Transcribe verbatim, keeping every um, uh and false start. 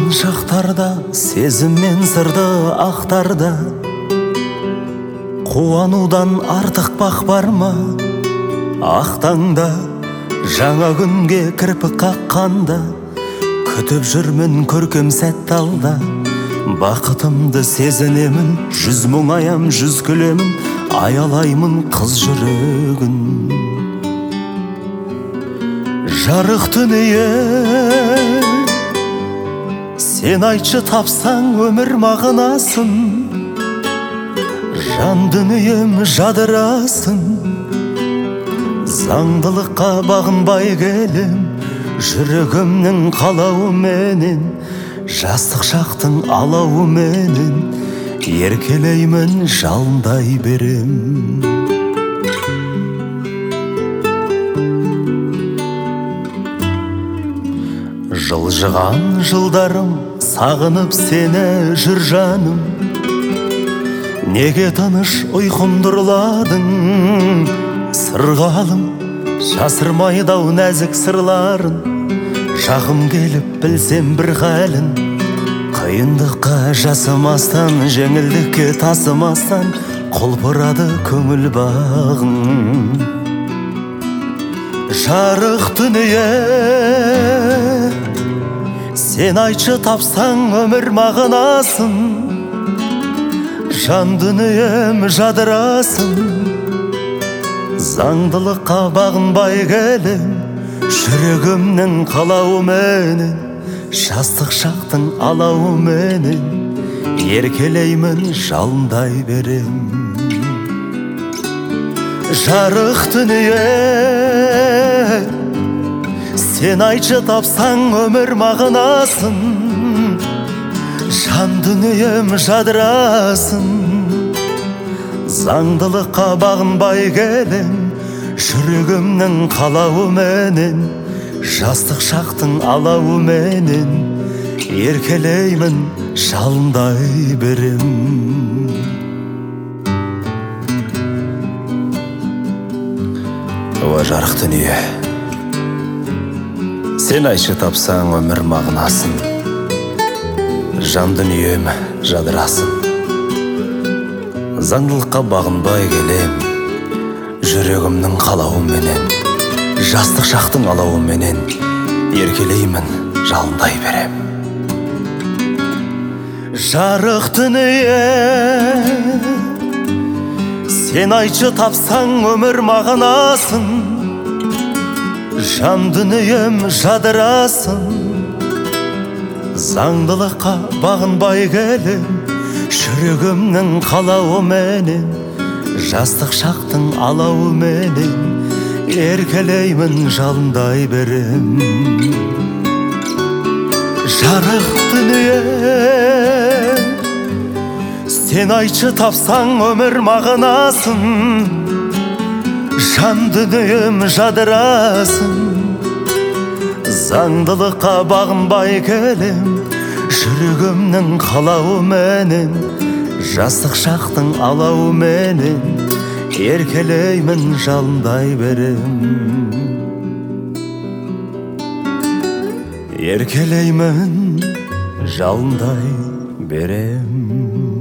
қиын шақтарда сезім мен сырды ақтарда қуанудан артық бақ бар ма? Ақтаңда жаңа күнге кірпік қаққанда күтіп жүрмін көркем сәтті алда. Бақытымды сезінемін, жүз мұңаям, жүз күлемін, аялаймын қыз жүрегін. Жарық дүние, сен айтшы тапсаң өмір мағынасын. Жан дүнием жадырасын, заңдылыққа бағынбай келем, жүрегімнің қалауыменен, жастық шақтың алауыменен, еркелеймін, жалындай берем. Жылжыған жылдарым, сағынып сені жүр жаным. Неге тыныш ұйқымды ұрладың? Сырғалым, жасырмайды-ау нәзік сырларын. Жақын келіп білсем бір халін, қиындыққа жасымастан, жеңілдікке тасымастан құлпырады көңіл бағың. Жарық дүние, сен айтшы тапсаң өмір мағынасын. Жан дүнием жадырасын, заңдылыққа бағынбай келем, жүрегімнің қалауыменен, жастық шақтың алауыменен, еркелеймін, жалындай берем. Жарық дүние, сен айтшы тапсаң өмір мағынасын. Жан дүнием жадырасын, заңдылыққа бағынбай келем, жүрегімнің қалауыменен, жастық шақтың алауыменен, еркелеймін, жалындай берем. О, жарық дүние, сен айтшы тапсаң өмір мағынасын. Жан дүнием жадырасын, заңдылыққа бағынбай келем, жүрегімнің қалауыменен, жастық шақтың алауыменен, еркелеймін, жалындай берем. Жарық дүние, сен айтшы тапсаң өмір мағынасын. Жан дүнием жадырасын, заңдылыққа бағынбай келем, жүрегімнің қалауыменен, жастық шақтың алауыменен, еркелеймін, жалындай берем. Жарық дүние, сен айтшы тапсаң өмір мағынасын. Жан дүнием жадырасын, заңдылыққа бағынбай келем, жүрегімнің қалауыменен, жастық шақтың алауыменен, еркелеймін, жалындай берем. Еркелеймін, жалындай берем.